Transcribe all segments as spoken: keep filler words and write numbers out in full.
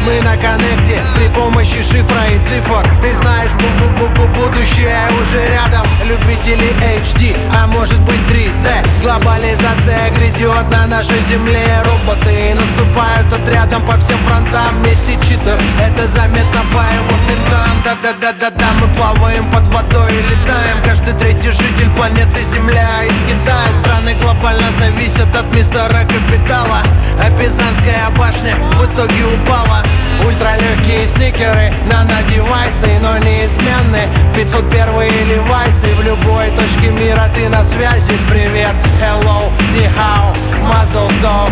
Мы на коннекте при помощи шифра и цифр. Ты знаешь, бу-бу-бу-бу будущее уже рядом. Любители эйч ди, а может быть три дэ. Глобализация грядет на нашей земле. Роботы наступают отрядом по всем фронтам. Месси читер, это заметно по его финтам. Да-да-да-да-да, мы плаваем под водой и летаем. Каждый третий житель планеты Земля из Китая. Страны глобально зависят от мистера Капитала. А Пизанская башня в итоге упала. Ультралегкие сникеры, нано-девайсы, но неизменны. пятьсот первые левайсы, в любой точке мира ты на связи. Привет, hello, ни хао, мазл тов.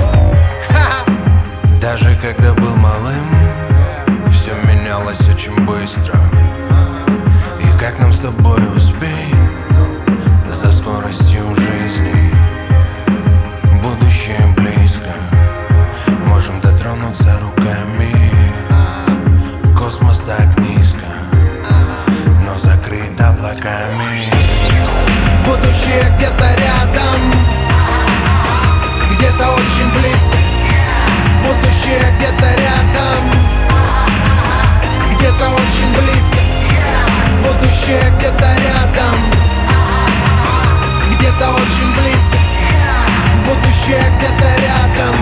Даже когда был малым, все менялось очень быстро. И как нам с тобой успеть за скоростью жизни? Будущее близко, можем дотронуться руками. Космос так низко, но закрыт облаками. Будущее где-то рядом, где-то очень близко. Будущее где-то рядом, где-то очень близко. Будущее где-то рядом, где-то очень близко. Будущее где-то рядом.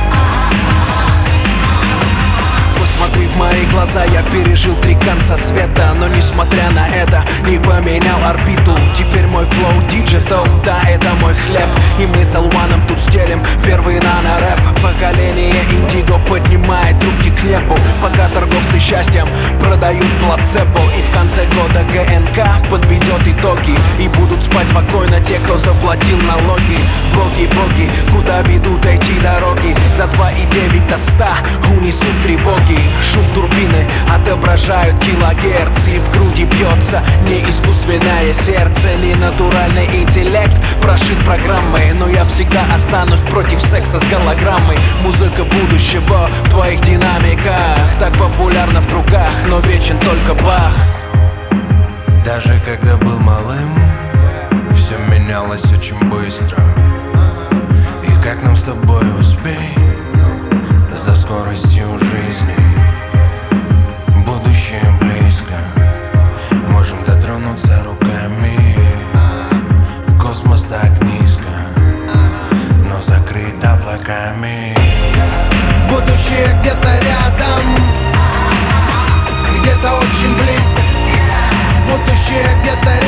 Посмотри в мои глаза, я пережил три конца света. Но несмотря на это, не поменял орбиту. Теперь мой флоу диджитал, да, это мой хлеб. И мы с Алваном тут стелим первый нано-рэп. Поколение индиго поднимает руки к небу, пока торговцы счастьем продают плацебо. И в конце года гэ эн ка подведет итоги, и будут спать спокойно те, кто заплатил налоги. Боги, боги, куда ведут эти дороги? За два и девять до ста унесут тревоги. Шум турбины отображают килогерц, и в груди бьется не искусственное сердце, не натуральный интеллект прошит программой. Но я всегда останусь против секса с голограммой. Музыка будущего в твоих динамиках так популярна в кругах, но вечен только Бах. Даже когда был малым, все менялось очень быстро. И как нам с тобой успеть за скоростью жизни? Будущее близко, можем дотронуться руками. Космос так низко, но закрыт облаками. Будущее где-то рядом, где-то очень близко. Будущее где-то рядом.